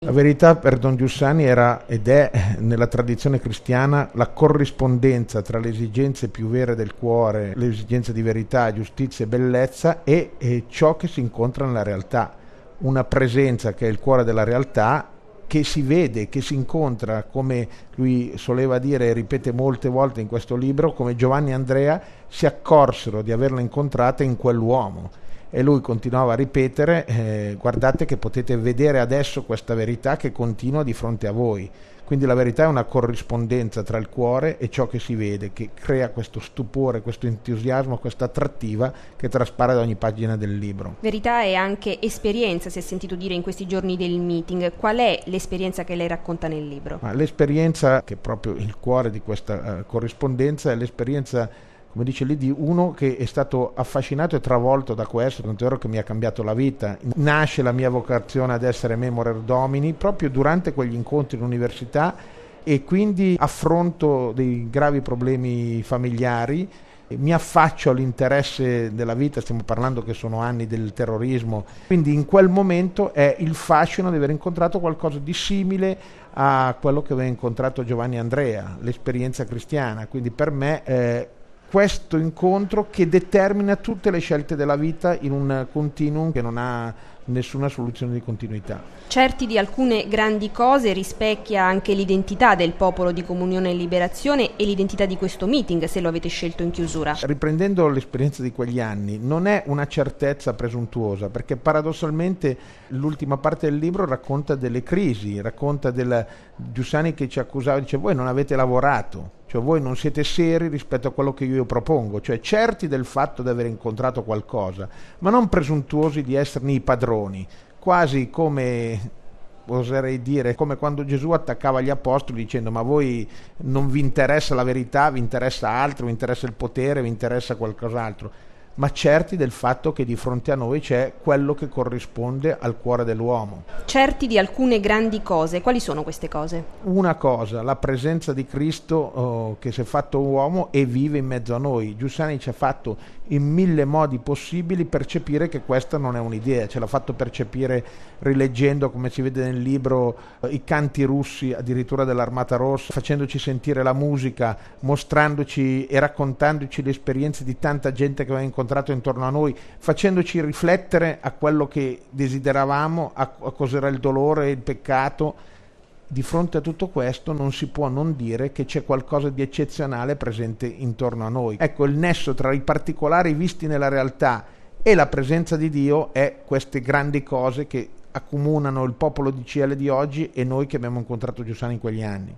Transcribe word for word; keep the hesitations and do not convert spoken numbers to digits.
La verità per Don Giussani era ed è nella tradizione cristiana la corrispondenza tra le esigenze più vere del cuore, le esigenze di verità, giustizia e bellezza e, e ciò che si incontra nella realtà, una presenza che è il cuore della realtà, che si vede, che si incontra, come lui soleva dire e ripete molte volte in questo libro, come Giovanni e Andrea si accorsero di averla incontrata in quell'uomo. E lui continuava a ripetere, eh, guardate che potete vedere adesso questa verità che continua di fronte a voi. Quindi la verità è una corrispondenza tra il cuore e ciò che si vede, che crea questo stupore, questo entusiasmo, questa attrattiva che traspare da ogni pagina del libro. Verità è anche esperienza, si è sentito dire in questi giorni del meeting. Qual è l'esperienza che lei racconta nel libro? Ma l'esperienza, che è proprio il cuore di questa uh, corrispondenza, è l'esperienza, come dice lì, di uno che è stato affascinato e travolto da questo, tanto è vero che mi ha cambiato la vita. Nasce la mia vocazione ad essere Memorer Domini proprio durante quegli incontri in università, e quindi affronto dei gravi problemi familiari, mi affaccio all'interesse della vita, stiamo parlando che sono anni del terrorismo, quindi in quel momento è il fascino di aver incontrato qualcosa di simile a quello che aveva incontrato Giovanni e Andrea, l'esperienza cristiana. Quindi per me è questo incontro che determina tutte le scelte della vita in un continuum che non ha nessuna soluzione di continuità. Certi di alcune grandi cose rispecchia anche l'identità del popolo di Comunione e Liberazione e l'identità di questo meeting, se lo avete scelto in chiusura. Riprendendo l'esperienza di quegli anni, non è una certezza presuntuosa, perché paradossalmente l'ultima parte del libro racconta delle crisi, racconta del Giussani che ci accusava, dice voi non avete lavorato, cioè voi non siete seri rispetto a quello che io propongo, cioè certi del fatto di aver incontrato qualcosa, ma non presuntuosi di esserne i padroni, quasi come, oserei dire, come quando Gesù attaccava gli apostoli dicendo ma voi non vi interessa la verità, vi interessa altro, vi interessa il potere, vi interessa qualcos'altro, ma certi del fatto che di fronte a noi c'è quello che corrisponde al cuore dell'uomo. Certi di alcune grandi cose, quali sono queste cose? Una cosa, la presenza di Cristo oh, che si è fatto uomo e vive in mezzo a noi. Giussani ci ha fatto in mille modi possibili percepire che questa non è un'idea, ce l'ha fatto percepire rileggendo, come si vede nel libro, eh, i canti russi addirittura dell'Armata Rossa, facendoci sentire la musica, mostrandoci e raccontandoci le esperienze di tanta gente che aveva incontrato intorno a noi, facendoci riflettere a quello che desideravamo, a, a cos'era il dolore e il peccato. Di fronte a tutto questo non si può non dire che c'è qualcosa di eccezionale presente intorno a noi. Ecco, il nesso tra i particolari visti nella realtà e la presenza di Dio è queste grandi cose che accomunano il popolo di C L di oggi e noi che abbiamo incontrato Giussani in quegli anni.